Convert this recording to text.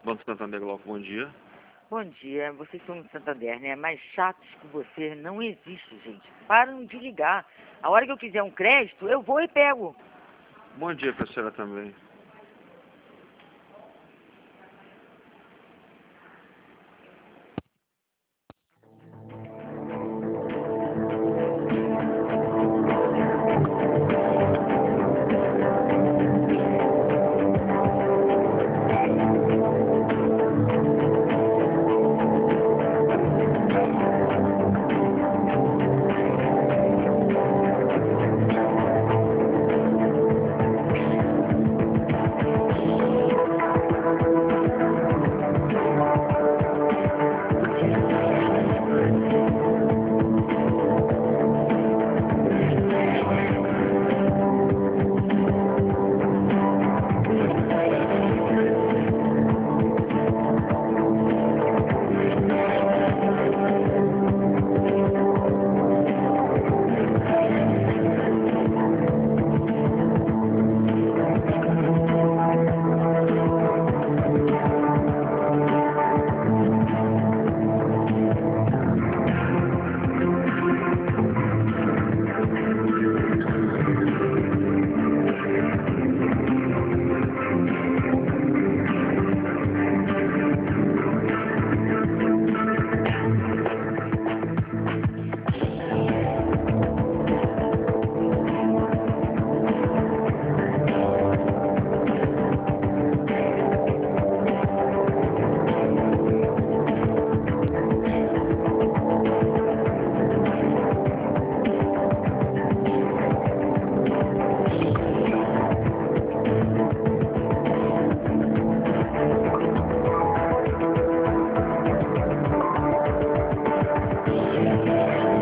Banco Santander, Glauco, bom dia. Bom dia, vocês são do Santander, né? Mais chatos que você não existe, gente. Param de ligar. A hora que eu quiser um crédito, eu vou e pego. Bom dia pra senhora também.